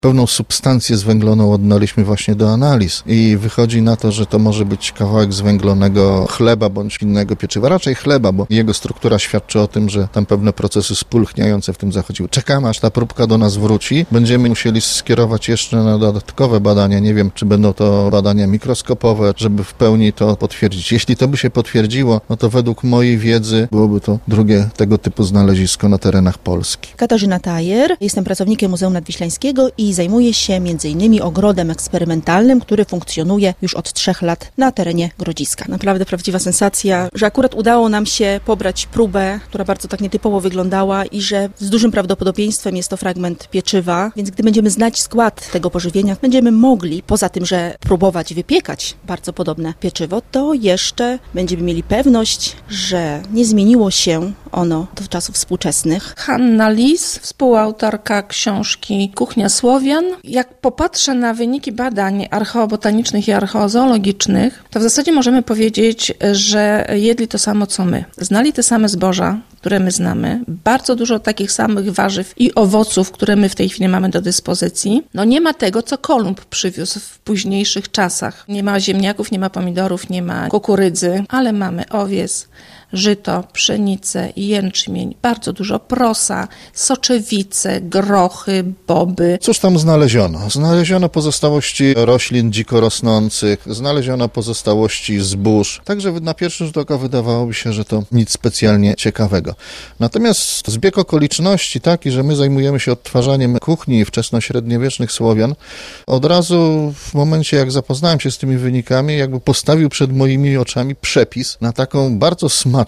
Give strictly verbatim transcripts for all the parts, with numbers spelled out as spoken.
Pewną substancję zwęgloną oddaliśmy właśnie do analiz i wychodzi na to, że to może być kawałek zwęglonego chleba bądź innego pieczywa, raczej chleba, bo jego struktura świadczy o tym, że tam pewne procesy spulchniające w tym zachodziły. Czekamy, aż ta próbka do nas wróci. Będziemy musieli skierować jeszcze na dodatkowe badania. Nie wiem, czy będą to badania mikroskopowe, żeby w pełni to potwierdzić. Jeśli to by się potwierdziło, no to według mojej wiedzy byłoby to drugie tego typu znalezisko na terenach Polski. Katarzyna Tajer, jestem pracownikiem Muzeum Nadwiślańskiego i zajmuję się między innymi ogrodem eksperymentalnym, który funkcjonuje już od trzech lat na terenie Grodziska. Naprawdę prawdziwa sensacja, że akurat udało nam się pobrać próbę, która bardzo tak nietypowo wyglądała i że z dużym prawdopodobieństwem jest to fragment pieczywa, więc gdy będziemy znać skład tego pożywienia, będziemy mogli, poza tym, że próbować wypiekać bardzo podobne pieczywo, to jeszcze będziemy mieli pewność, że nie zmieniło się ono do czasów współczesnych. Hanna Lis, współautorka książki Kuchnia Słowian. Jak popatrzę na wyniki badań archeobotanicznych i archeozoologicznych, to w zasadzie możemy powiedzieć, że jedli to samo co my. Znali te same zboża, które my znamy, bardzo dużo takich samych warzyw i owoców, które my w tej chwili mamy do dyspozycji. No nie ma tego, co Kolumb przywiózł w późniejszych czasach. Nie ma ziemniaków, nie ma pomidorów, nie ma kukurydzy, ale mamy owies, żyto, pszenicę, jęczmień, bardzo dużo prosa, soczewice, grochy, boby. Cóż tam znaleziono? Znaleziono pozostałości roślin dziko rosnących, znaleziono pozostałości zbóż, także na pierwszy rzut oka wydawałoby się, że to nic specjalnie ciekawego. Natomiast zbieg okoliczności taki, że my zajmujemy się odtwarzaniem kuchni wczesnośredniowiecznych Słowian, od razu w momencie, jak zapoznałem się z tymi wynikami, jakby postawił przed moimi oczami przepis na taką bardzo smaczną,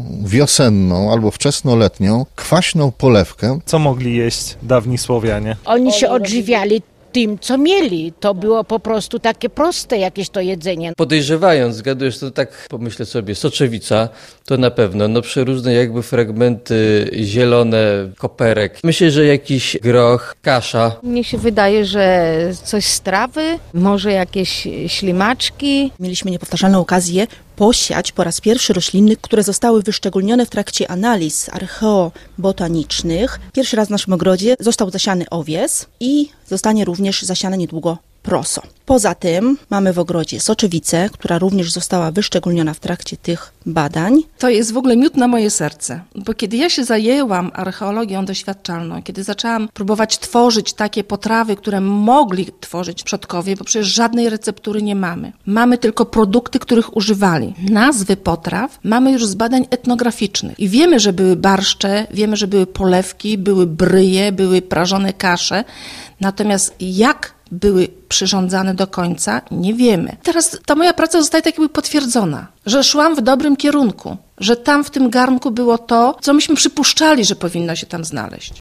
wiosenną albo wczesnoletnią, kwaśną polewkę. Co mogli jeść dawni Słowianie? Oni się odżywiali tym, co mieli. To było po prostu takie proste jakieś to jedzenie. Podejrzewając, zgadujesz, to tak pomyślę sobie, soczewica to na pewno, no przeróżne jakby fragmenty zielone, koperek. Myślę, że jakiś groch, kasza. Mnie się wydaje, że coś z trawy, może jakieś ślimaczki. Mieliśmy niepowtarzalną okazję posiać po raz pierwszy rośliny, które zostały wyszczególnione w trakcie analiz archeobotanicznych. Pierwszy raz w naszym ogrodzie został zasiany owies i zostanie również zasiane niedługo proso. Poza tym mamy w ogrodzie soczewicę, która również została wyszczególniona w trakcie tych badań. To jest w ogóle miód na moje serce, bo kiedy ja się zajęłam archeologią doświadczalną, kiedy zaczęłam próbować tworzyć takie potrawy, które mogli tworzyć przodkowie, bo przecież żadnej receptury nie mamy. Mamy tylko produkty, których używali. Nazwy potraw mamy już z badań etnograficznych i wiemy, że były barszcze, wiemy, że były polewki, były bryje, były prażone kasze, natomiast jak były przyrządzane do końca, nie wiemy. Teraz ta moja praca zostaje tak jakby potwierdzona, że szłam w dobrym kierunku, że tam w tym garnku było to, co myśmy przypuszczali, że powinno się tam znaleźć.